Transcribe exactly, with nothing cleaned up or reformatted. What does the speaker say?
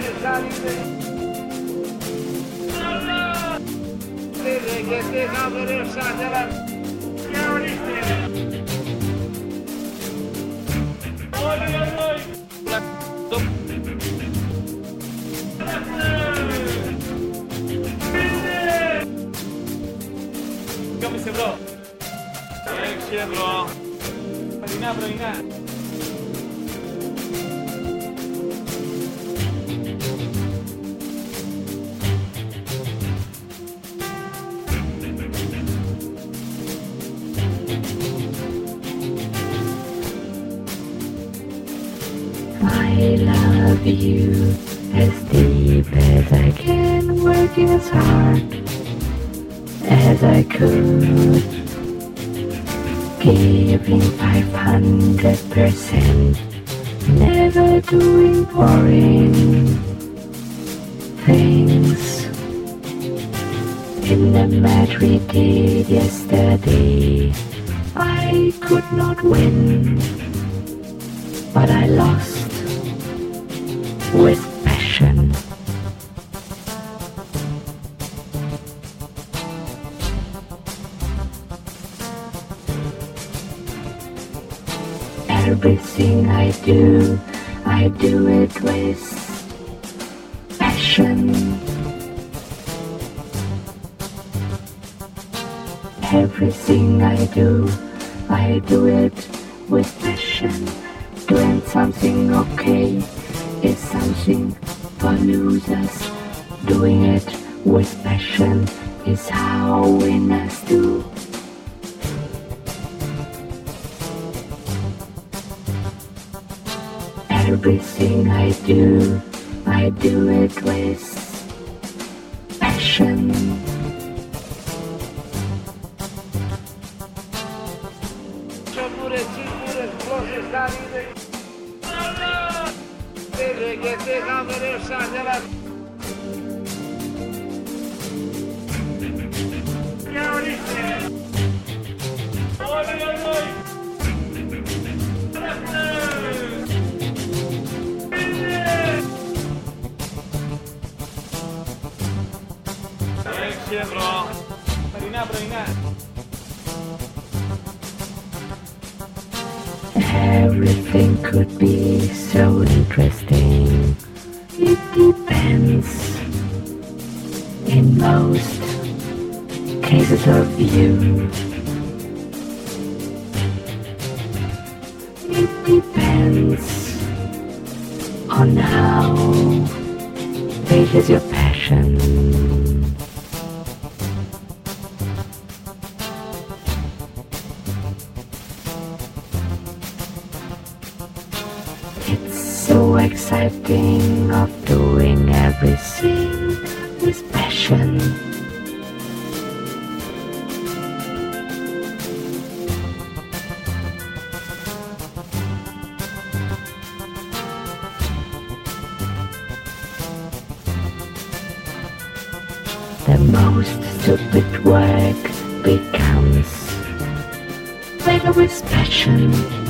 Come se bro? Jak się bro? Prolina, prolina. I love you as deep as I can, working as hard as I could, giving five hundred percent, never doing boring things. In the match we did yesterday, I could not win, but I lost with passion. Everything I do, I do it with passion. Everything I do, I do it with passion. Doing something okay is something for losers. Doing it with passion is how winners do. Everything I do, I do it with passion. Jak się bro? Prolina, prolina. Everything could be so interesting. It depends. In most cases of you, it depends on how big is your passion. It's so exciting of doing everything with passion. The most stupid work becomes better with passion.